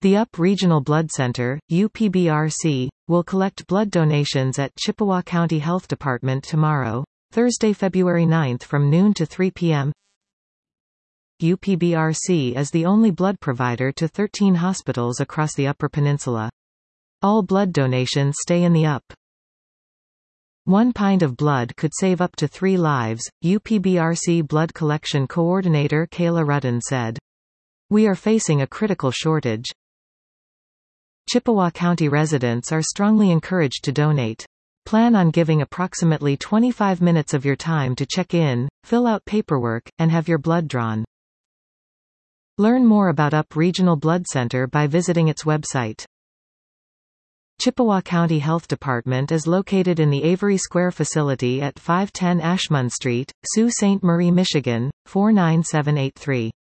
The UP Regional Blood Center, UPBRC, will collect blood donations at Chippewa County Health Department tomorrow, Thursday, February 9 from noon to 3 p.m. UPBRC is the only blood provider to 13 hospitals across the Upper Peninsula. All blood donations stay in the UP. 1 pint of blood could save up to 3 lives, UPBRC Blood Collection Coordinator Kayla Rudden said. We are facing a critical shortage. Chippewa County residents are strongly encouraged to donate. Plan on giving approximately 25 minutes of your time to check in, fill out paperwork, and have your blood drawn. Learn more about UP Regional Blood Center by visiting its website. Chippewa County Health Department is located in the Avery Square facility at 510 Ashmun Street, Sault Ste. Marie, Michigan, 49783.